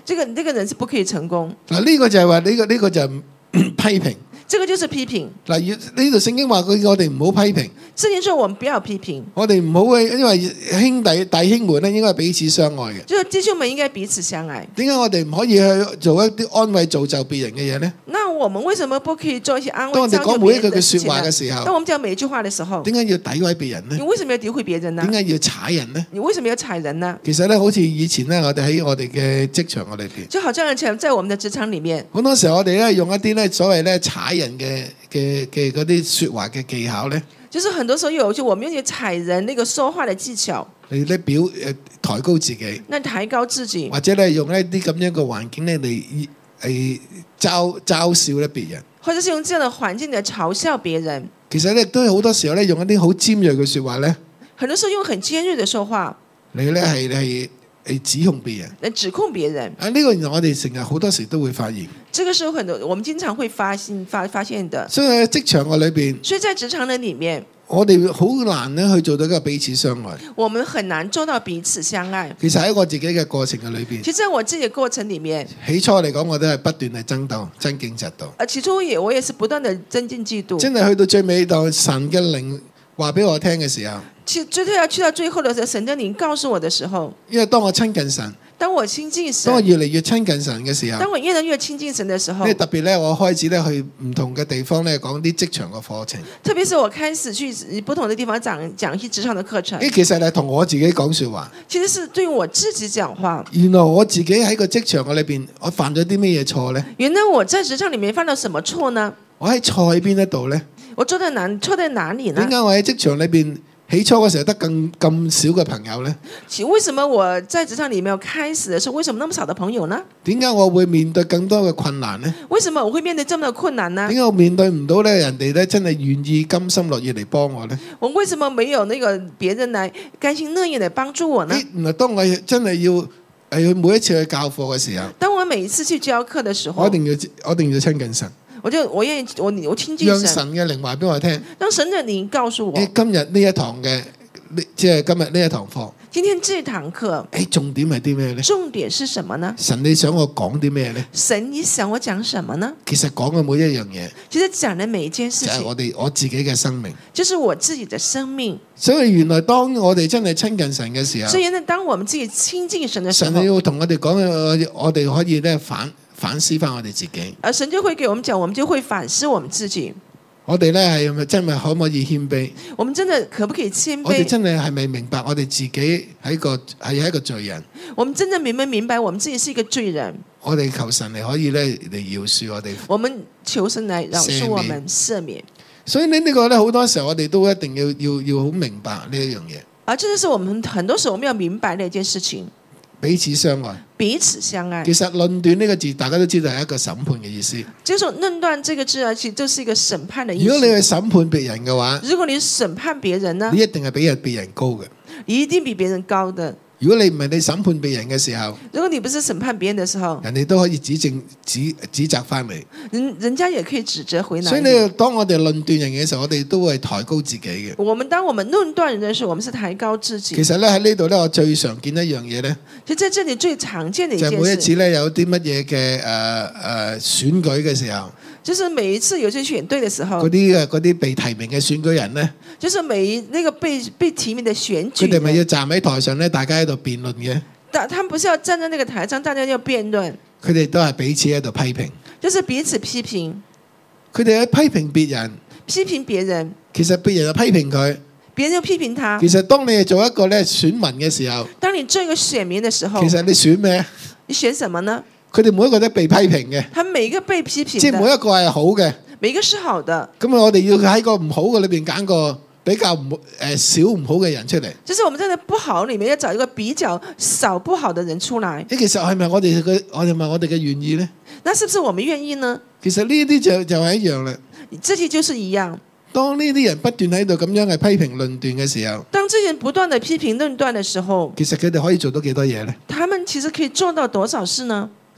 這個人是不可以成功。 嗱，呢個就係話呢個就係批評。 這個就是批評。 嗱，呢度聖經話佢我哋唔好批評。 聖經說我們不要批評。 我哋唔好因為弟兄們咧應該係彼此相愛嘅。 就是弟兄們應該彼此相愛。 點解我哋唔可以去做一啲安慰造就別人嘅嘢呢？ 那我們為什麼不可以做一些安慰造就別人的事情呢？ 當我哋講每一句嘅説話嘅時候， 當我們講每一句話嘅時候， 點解要詆毀別人呢？ 你為什麼要詆毀別人呢？ 點解要踩人呢？ 你為什麼要踩人呢？ 其實咧，好似以前咧，我哋喺我哋嘅職場我哋邊， 就好像在我們的職場裡面， 好多時候我哋咧用一啲咧所謂咧踩人嘅嗰啲説話嘅技巧咧， 就是很多時候我們用踩人那個說話的技巧嚟咧抬高自己， 那抬高自己， 或者咧用一啲咁樣嘅環境咧嚟嘲笑咧別人， 或者是用這樣的環境嚟嘲笑別人。 其實咧都好多時候咧用一啲好尖鋭嘅説話咧， 很多時候用很尖鋭嘅說話你咧係指控別人， 嚟指控別人。 呢個原來我哋成日好多時都會發現。 這個是有很多我們經常會發現的。 所以喺職場嘅裏邊， 所以在職場的裡面， 我哋好難咧去做到一個彼此相愛。 我們很難做到彼此相愛。 其實喺我自己嘅過程嘅裏邊， 其實在我自己嘅過程裡面， 起初嚟講我都係不斷係爭鬥、爭競嫉妒。 起初我也是不斷的爭競嫉妒。 真係去到最尾，當神嘅靈話俾我聽嘅時候， 其實要去到最後的時候，神的靈告訴我的時候， 因為當我親近神， 當我親近神， 當我越嚟越親近神嘅時候， 當我越來越親近神的時候， 特別咧，我開始咧去唔同嘅地方咧講啲職場嘅課程。 特別是我開始去不同的地方講一些職場的課程。 其實係同我自己講説話。 其實是對我自己講話。 原來我自己喺個職場嘅裏邊，我犯咗啲咩嘢錯呢？ 原來我在職場裡面犯了什麼錯呢？ 我喺錯喺邊一度呢？ 我錯在哪裡呢？ 點解我喺職場裏邊起初嘅時候得咁少嘅朋友呢？ 為什麼我在職場裡面開始的時候，為什麼那麼少的朋友呢？ 點解我會面對更多嘅困難呢？ 為什麼我會面對這麼多困難呢？ 點解我面對唔到咧？人哋咧真係願意甘心樂意嚟幫我呢？ 我為什麼沒有那個別人來甘心樂意嚟幫助我呢？ 原來當我真係要去每一次去教課嘅時候， 當我每一次去教課嘅時候， 我一定要親近神。我願意我親近神， 讓神嘅靈話俾我聽。 讓神嘅靈告訴我， 今日呢一堂嘅，即係今日呢一堂課。 今天這堂課， 重點係啲咩呢？ 重點是什麼呢？ 神你想我講啲咩呢？ 神你想我講什麼呢？ 其實講嘅每一樣嘢， 其實講嘅每一件事情， 就係我自己嘅生命， 就是我自己的生命。 所以原來當我哋真係親近神嘅時候， 所以呢，當我們自己親近神嘅時候， 神你要同我哋講，我哋可以咧反思翻我哋自己。 神就會給我們講，我們就會反思我們自己。 我哋咧係咪真係可唔可以謙卑？ 我們真的可不可以謙卑？ 我哋真係係咪明白我哋自己係一個罪人？ 我們真的明白我們自己是一個罪人？ 我哋求神嚟可以咧嚟饒恕我哋。 我們求神嚟饒恕我們赦免。 所以呢個咧好多時候我哋都一定要好明白呢一樣嘢。 而這就是我們很多時候我們要明白的一件事情。 彼此相愛， 彼此相愛。 其實論斷呢個字，大家都知道係一個審判嘅意思。 就是論斷這個字啊，其實就是一個審判的意思。 如果你去審判別人嘅話， 如果你審判別人呢， 你一定係比別人高嘅。 你一定比別人高的。 如果你唔係你審判別人嘅時候， 如果你不是審判別人的時候， 人哋都可以指責翻你。 人家也可以指責回來。 所以呢，當我哋論斷人嘅時候，我哋都會抬高自己嘅。 當我們論斷人嘅時候，我們是抬高自己。 其實咧喺呢度咧，我最常見一樣嘢咧， 其實在這裡最常見的一件事， 就係每一次咧有啲乜嘢嘅選舉嘅時候， 就是每一次有些選對嘅時候， 嗰啲被提名嘅選舉人咧， 就是那個被提名嘅選舉， 佢哋咪要站喺台上咧，大家喺度辯論嘅。 他們不是要站在那個台上，大家要辯論。 佢哋都係彼此喺度批評， 就是彼此批評。 佢哋喺批評別人， 批評別人。 其實別人就批評佢， 別人就批評他。 其實當你係做一個咧選民嘅時候， 當你做一個選民嘅時候， 其實你選咩？ 你選什麼呢？ 佢哋每一個都被批評嘅， 他每一個被批評， 即係每一個係好嘅， 每一個是好的。 咁我哋要喺個唔好嘅裏邊揀個比較少唔好嘅人出嚟。 就是我們在不好裏面要找一個比較少不好的人出來。 其實係咪我哋嘅願意呢？ 那是不是我們願意呢？ 其實呢啲就係一樣啦。 這些就是一樣。 當呢啲人不斷喺度咁樣嘅批評論斷嘅時候， 當這些人不斷的批評論斷嘅時候， 其實佢哋可以做到幾多嘢呢？ 他們其實可以做到多少事呢？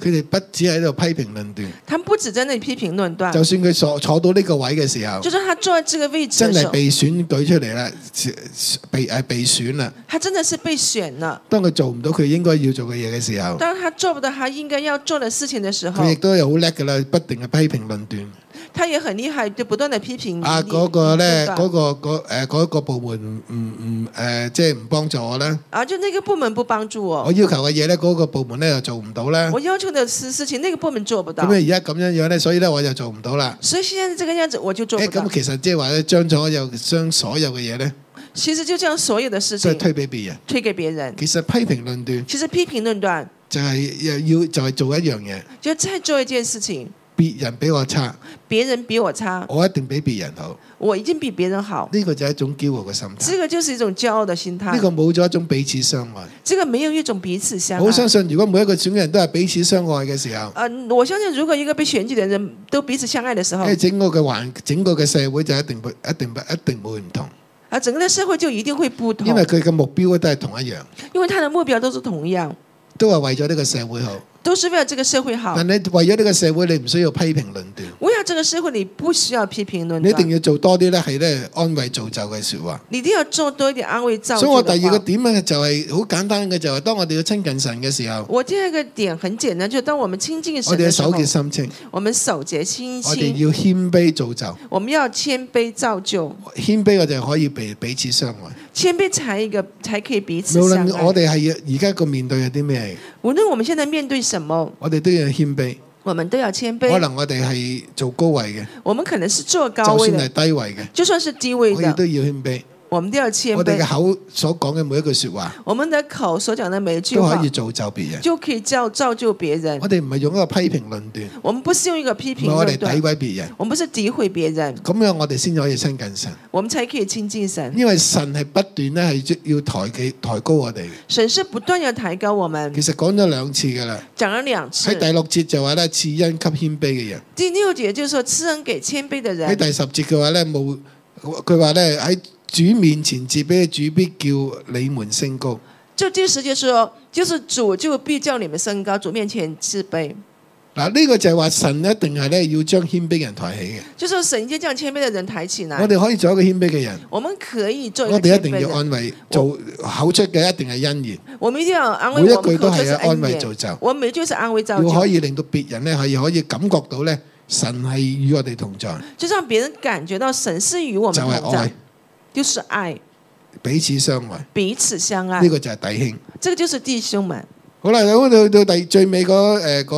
佢哋不止喺度批評論斷， 他們不止在那裡批評論斷， 就算佢坐到呢個位嘅時候， 就算他坐在這個位置真係的時候， 被選舉出嚟啦，被選啦。 他真的是被選了。 當佢做唔到佢應該要做嘅嘢嘅時候， 當他做不到他應該要做的事情的時候， 佢亦都有好叻㗎啦，不停嘅批評論斷。 他也很厲害，就不斷的批評。 嗰個咧，嗰個部門即係唔幫助我咧。 就那個部門不幫助我。 我要求嘅嘢咧，嗰個部門咧又做唔到咧。 我要求的事情，那個部門做不到。 咁而家咁樣樣咧，所以咧我就做唔到啦。 所以現在這個樣子我就做不到。 咁其實即係話咧，將所有嘅嘢咧， 其實就將所有的事情都推俾別人， 推給別人。 其實批評論斷， 其實批評論斷就係做一樣嘢， 就再做一件事情。 別人比我差， 別人比我差， 我一定比別人好。 我一定比別人好。 呢個就係一種驕傲嘅心態。 這個就是一種驕傲的心態。 呢個冇咗一種彼此相愛。 這個沒有一種彼此相愛。 我相信如果每一個選嘅人都係彼此相愛嘅時候， 我相信如果一個被選舉的人都彼此相愛的時候， 整個嘅社會就一定會唔同。 整個的社會就一定會不同。 因為佢嘅目標都係同一樣。 因為他的目標都是同樣。 都係為咗呢個社會好。 都是為了這個社會好。 但你為咗呢個社會，你唔需要批評論斷。 為了這個社會，你不需要批評論斷。 你一定要做多啲咧，係咧安慰造就嘅説話。 你一定要做多一點安慰造就。 所以我第二個點咧就係好簡單嘅，就係當我哋要親近神嘅時候。 我第二個點很簡單，就當我們親近神我哋嘅時候， 手潔心清。 我們手潔心清。 我哋要謙卑造就。 我們要謙卑造就。 謙卑我哋可以彼此相愛。 謙卑才可以彼此相愛。 無論我哋係而家個面對係啲咩， 無論我們現在面對什麼， 我哋都要謙卑。 我們都要謙卑。 可能我哋係做高位嘅， 我們可能是做高位的， 就算係低位嘅， 就算是低位的， 我哋都要謙卑。 我們都要謙卑。 我哋嘅口所講嘅每一句說話， 我們的口所講的每一句話都可以造就別人， 就可以造就別人。 我哋唔係用一個批評論斷， 我們不是用一個批評論斷， 我哋詆毀別人， 我們不是詆毀別人。 咁樣我哋先可以親近神， 我們才可以親近神。 因為神係不斷咧係要抬高我哋。 神是不斷要抬高我們。 其實講咗2次噶啦， 講咗2次。 喺第6節就話咧賜恩給謙卑嘅人。 第6節就說賜恩給謙卑的人。 喺第10節嘅話咧冇，佢話咧喺主面前自卑，主必叫你們升高。 就第10節說，就是主就必叫你們升高，主面前自卑。 嗱，呢個就係話神一定係咧要將謙卑人抬起嘅。 就是神已經將謙卑的人抬起來。 我哋可以做一個謙卑嘅人。 我們可以做一個謙卑人。我哋一定要安慰，做口出嘅一定係恩言。 我們一定要安慰， 每一句都係安慰造就。 我每一句是安慰造就。 要可以令到別人咧可以感覺到咧神係與我哋同在。 就讓別人感覺到神是與我們同在。 就係愛。 就是愛。 彼此相愛。 彼此相愛。 呢個就係弟兄。 這個就是弟兄們。 好啦，到最尾嗰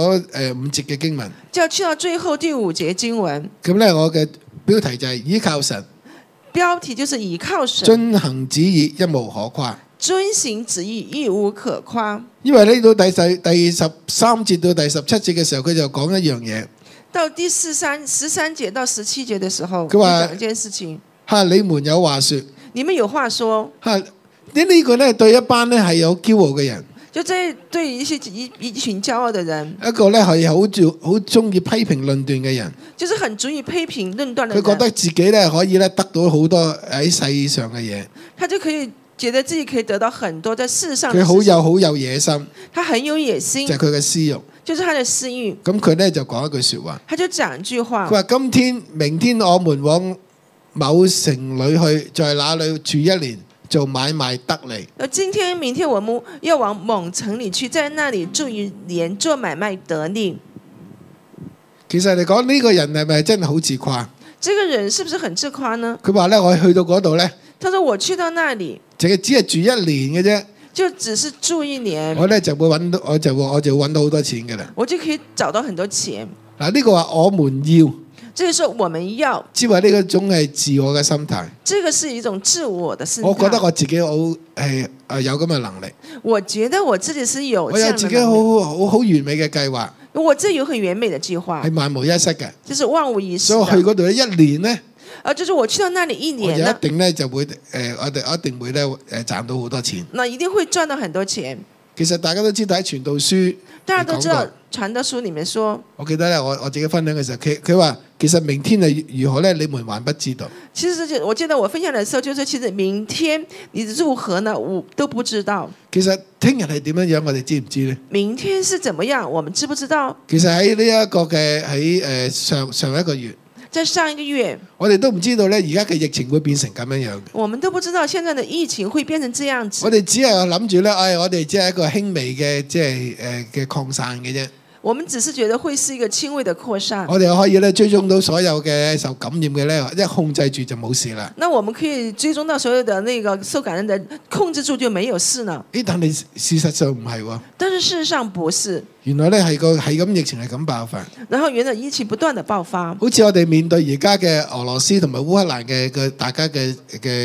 5節嘅經文， 就要去到最後第5節經文。 咁咧，我嘅標題就係依靠神。 標題就是倚靠神。 遵行旨意一無可誇。 遵行旨意一無可誇。 因為呢到第13節到第17節嘅時候，佢就講一樣嘢。 到第13節到17節嘅時候， 佢話講一件事情。 你們有話說。 你們有話說。 呢個咧對一班咧係有驕傲嘅人。 就這對一群驕傲的人， 一個咧係好中意批評論斷嘅人， 就是很中意批評論斷的人。 佢覺得自己咧可以咧得到好多喺世上嘅嘢， 他就可以覺得自己可以得到很多在世上。 佢好有野心， 他很有野心， 就係佢嘅私欲， 就是他的私欲。 咁佢咧就講一句說話， 他就講一句話， 佢話今天、明天我們往某城裏去，在那裏住1年。做買賣得利。 今天、明天我們要往某城裏去，在那裏住1年，做買賣得利。 其實嚟講，呢個人係咪真係好自誇？ 這個人是不是很自誇呢？ 佢話咧，我去到嗰度咧， 他說我去到那裏， 只係住1年嘅啫， 就只是住1年。 我咧就會揾到，我就揾到好多錢嘅啦。 我就可以找到很多錢。 嗱，呢個話我們要。 這個時候我們要， 即係話呢個種係自我嘅心態。 這個是一種自我的心態。 我覺得我自己好有咁嘅能力。 我覺得我自己是有這樣的能力。 我有自己好完美嘅計劃。 我這有很完美的計劃， 係萬無一失嘅。 就是萬無一失。 所以我去嗰度1年呢， 就是我去到那裡1年呢， 我就一定咧就會我哋一定會咧賺到好多錢。 那一定會賺到很多錢。 其實大家都知道喺傳道書， 大家都知道傳道書裡面說， 我記得咧我自己分享嘅時候，佢話其實明天係如何呢？你們還不知道。 其實我記得我分享的時候，就是其實明天你如何呢？我都不知道。 其實聽日係點樣樣，我哋知唔知呢？ 明天是怎麼樣，我們知不知道？ 其實喺呢一個嘅喺上一個月， 在上一個月， 我哋都唔知道呢，而家嘅疫情會變成咁樣樣。 我們都不知道現在的疫情會變成這樣子。 我哋只係諗住呢，我哋只係一個輕微嘅即係嘅擴散嘅啫。 我們只是覺得會是一個輕微的擴散。 我哋可以咧追蹤到所有嘅受感染嘅咧，一控制住就冇事啦。 那我們可以追蹤到所有的那個受感染的，控制住就沒有事呢？ 但係事實上唔係喎。 但是事實上不是。 原來咧係咁疫情係咁爆發。 然後原來疫情不斷的爆發。 好似我哋面對而家嘅俄羅斯同埋烏克蘭嘅大家嘅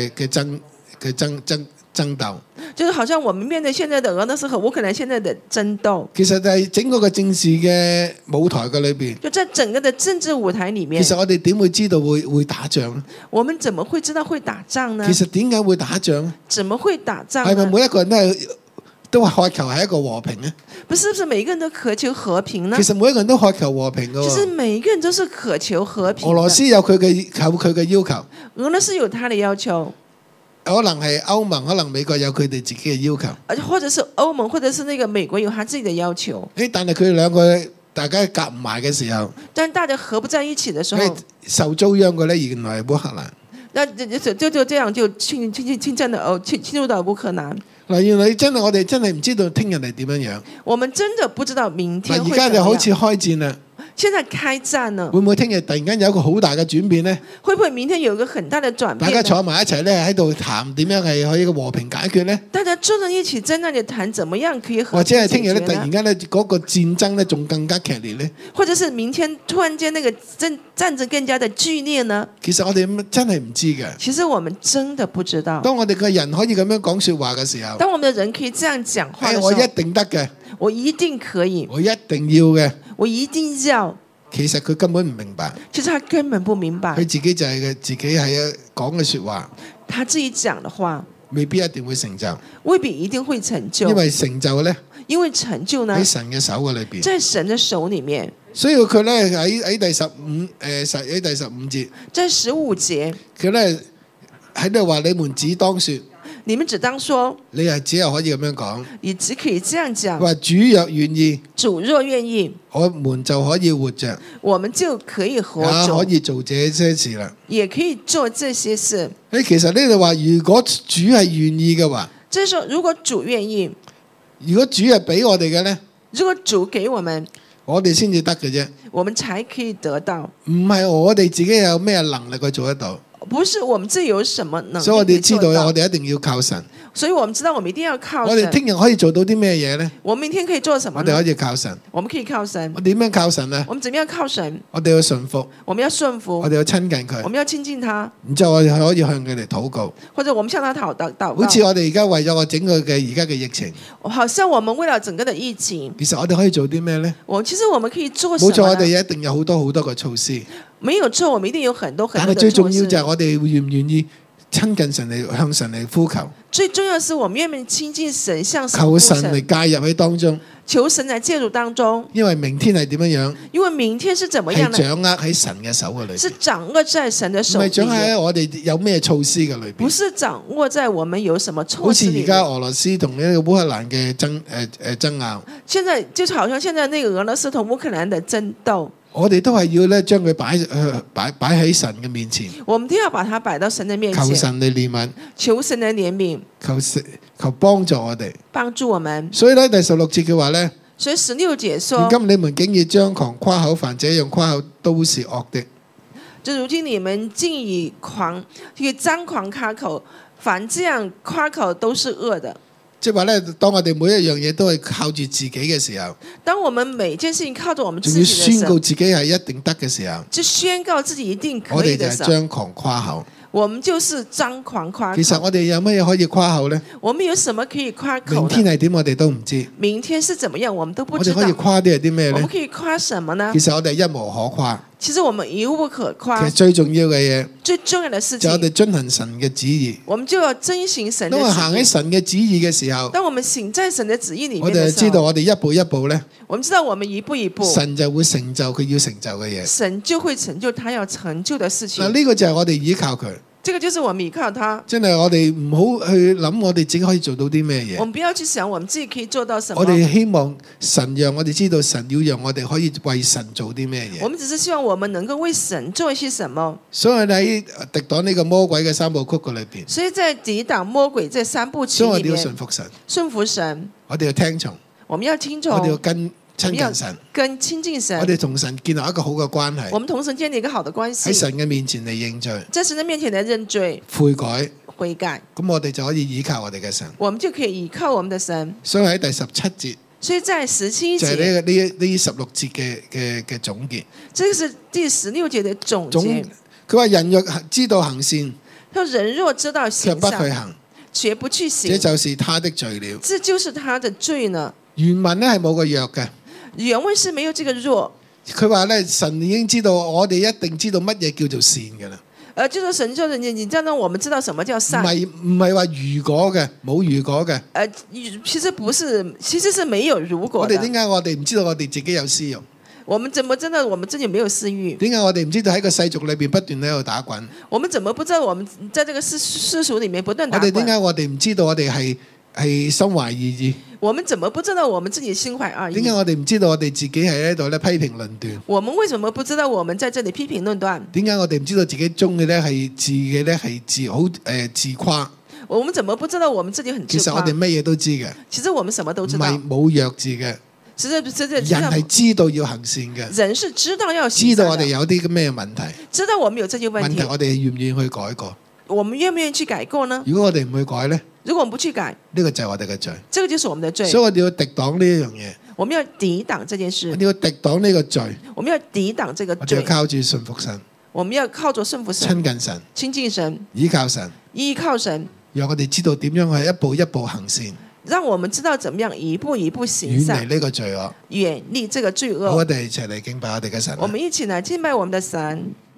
爭鬥， 就是好像我們面對現在的俄羅斯和烏克蘭現在的爭鬥， 其實就係整個嘅政治嘅舞台嘅裏邊， 就在整個的政治舞台裡面。 其實我哋點會知道會打仗？ 我們怎麼會知道會打仗呢？ 其實點解會打仗？ 怎麼會打仗？ 係咪每一個人都渴求係一個和平呢？ 不是每一個人都渴求和平呢？ 其實每一個人都渴求和平嘅。 其實每一個人都是渴求和平。 俄羅斯有佢嘅要求， 俄羅斯有他的要求。 可能係歐盟，可能美國有佢哋自己嘅要求， 或者是歐盟，或者是那個美國有他自己的要求。 但係佢哋兩個大家夾唔埋嘅時候， 但大家合不在一起的時候， 受遭殃嘅咧，原來係烏克蘭。 那就這樣就侵入到烏克蘭。 嗱，原來真係我哋真係唔知道聽日係點樣樣。 我們真的不知道明天會。 而家就好似開戰啦。 現在開戰了， 會唔會聽日突然間有一個好大嘅轉變呢？ 會不會明天有一個很大的轉變？ 大家坐埋一齊咧，喺度談點樣係可以和平解決呢？ 大家坐在一起在那裡談，怎麼樣可以和平解決呢？ 或者係聽日咧，突然間咧嗰個戰爭咧，仲更加劇烈呢？ 或者是明天突然間那個戰爭更加的劇烈呢？ 其實我哋真係唔知嘅。 其實我們真的不知道。 當我哋嘅人可以咁樣講說話嘅時候， 當我們的人可以這樣講話嘅時候， 我一定得嘅， 我一定可以， 我一定要嘅， 我一定要。 其實佢根本唔明白， 其實他根本不明白， 佢自己就係自己係講嘅說話， 他自己講的話未必一定會成就， 未必一定會成就， 因為成就呢， 因為成就呢喺神嘅手嘅裏邊， 在神的手裡面。 所以佢咧喺第十五節， 在15節， 佢咧喺度話：你們只當說， 你們只當說， 你係只係可以咁樣講， 你只可以這樣講。 話主若願意， 主若願意， 我們就可以活着， 我們就可以活着， 也可以做這些事啦。 也可以做這些事。 其實呢度話，如果主係願意嘅話， 這時候如果主願意， 如果主係俾我哋嘅呢， 如果主給我們， 我哋先至得嘅啫， 我們才可以得到。 唔係我哋自己有咩能力去做得到。 不是我們自己有什麼能力， 所以我哋知道我哋一定要靠神。 所以我們知道我們一定要靠神。 我哋聽日可以做到啲咩嘢呢？ 我們明天可以做什麼呢？ 我哋可以靠神。 我們可以靠神。 我點樣靠神呢？ 我們怎麼樣靠神？ 我哋要順服。 我們要順服。 我哋要親近佢。 我們要親近他。 然之後我哋可以向佢哋禱告。 或者我們向他禱告。 好似我哋而家為咗我整個嘅而家嘅疫情。 好像我們為了整個的疫情。 其實我哋可以做啲咩呢？ 其實我們可以做什麼呢？ 冇錯，我哋一定有好多好多嘅措施。 沒有錯，我們一定有很多很多的措施。 但係最重要就係我哋願唔願意親近神嚟向神嚟呼求。 最重要是我們願唔願意親近神，向神求神嚟介入喺當中。 求神來介入當中。 因為明天係點樣樣？ 因為明天是怎麼樣呢？ 係掌握喺神嘅手嘅裏邊。 是掌握在神嘅手裏面。 唔係掌握喺我哋有咩措施嘅裏邊。 不是掌握在我們有什麼措施裏面。 好似而家俄羅斯同呢個烏克蘭嘅爭拗。 現在就好像現在那個俄羅斯同烏克蘭的爭鬥。 我哋都係要咧將佢擺喺神嘅面前。 我們都要把它擺到神嘅面前。 求神嚟憐憫。 求神嘅憐憫。 求幫助我哋。 幫助我們。 所以咧第16節嘅話咧。 所以16節說。 如今你們竟以張狂誇口，凡這樣誇口都是惡的。 就如今你們竟以張狂誇口，凡這樣誇口都是惡的。 即係話咧，當我哋每一樣嘢都係靠住自己嘅時候， 當我們每件事情靠着我們自己嘅時候， 仲要宣告自己係一定得嘅時候， 就宣告自己一定可以嘅時候， 我哋就係張狂誇口。 我們就是張狂誇口。 其實我哋有乜嘢可以誇口呢？ 我們有什麼可以誇口？ 明天係點我哋都唔知。 明天是怎麼樣我們都不知道。 我哋可以誇啲係啲咩呢？ 我們可以誇什麼呢？ 其實我哋一無可誇。 其實我們一無不可其實誇， 最重要嘅嘢最重要的事情就係我，哋遵行神嘅旨意。 我們就要遵行神的當我行喺旨意。 神嘅旨意嘅時候， 當我們行在神的旨意裡我哋就面的時候， 知道我哋一步一步咧， 我們知道我們一步一步， 神就會成就佢要成就嘅嘢。 神就會成就他要成就的事情嗱，。呢個就係我哋依靠佢。 這個就是我們依靠他。 真係我哋唔好去諗我哋自己可以做到啲咩嘢。 我們不要去想我們自己可以做到什麼。 我哋希望神讓我哋知道神要讓我哋可以為神做啲咩嘢。 我們只是希望我們能夠為神做一些什麼。 所以喺敵擋呢個魔鬼嘅三部曲嘅裏邊， 所以在抵擋魔鬼這三部曲所以我哋要裡面， 順服神， 順服神， 我哋要聽從， 我們要聽從， 我哋要跟親我們要近神， 跟親近神我。哋同神建立一個好嘅關係， 我們同神建立一個好的關喺係， 神嘅面前嚟認罪、 在神的面前來認罪悔改， 悔改， 咁我哋就可以依靠我哋嘅神。 我們就可以依靠我們的神。 所以喺第17節所以在17 就係節， 呢16節嘅總結。 這個是第16節的總總結。 佢話人若知道行善， 說人若知道卻行善， 不去行， 絕不去行這，就是他的罪了。 這就是他的罪呢。 原文咧係冇個若嘅， 原文是沒有這個若， 佢話咧神已經知道，我哋一定知道乜嘢叫做善嘅啦， 就是神就是你這樣呢，我們知道什麼叫唔善。 係話如果嘅，冇如果嘅。 其實不是，其實是沒有如果的。 我哋點解我哋唔知道我哋自己有私欲？ 我們怎麼知道我們自己沒有私欲？ 點解我哋唔知道喺個世俗裏邊不斷喺度打滾？ 我們怎麼不知道我們在這個世俗裡面不斷打我哋點滾？ 解我哋唔知道我哋係心懷二意？ 我們怎麼不知道我們自己心懷二意？ 點解我哋唔知道我哋自己喺呢度咧批評論斷？ 我們為什麼不知道我們在這裡批評論斷？ 點解我哋唔知道自己中嘅咧係自己咧係自誇？ 我們怎麼不知道我們自己很自其實我哋誇？ 乜嘢都知嘅， 其實我們什麼都唔知道。 係冇弱字嘅。 其實人係知道要行善嘅， 人是知道要行知道我哋善的， 有啲咩問題， 知道我們有這些問題， 我哋願唔願意去改過？ 我們願不願意去改過呢？ 如果我哋唔去改呢， 如果我們不去改， 呢個就係我哋嘅罪。 這個就是我們的罪所以。我哋要敵擋呢一樣嘢， 我們要抵擋這件事我，哋要敵擋呢個罪， 我們要抵擋這個罪， 我哋要靠住順服神、 我們要靠着順服神、 親近神、 親近神、 依靠神， 依靠神， 讓我哋知道點樣去一步一步行善， 讓我們知道怎麼樣一步一步行遠離善， 呢個罪惡。 遠離這個罪好，我惡。 哋一齊嚟敬拜我哋嘅神啊。 我們一起來敬拜我們的神。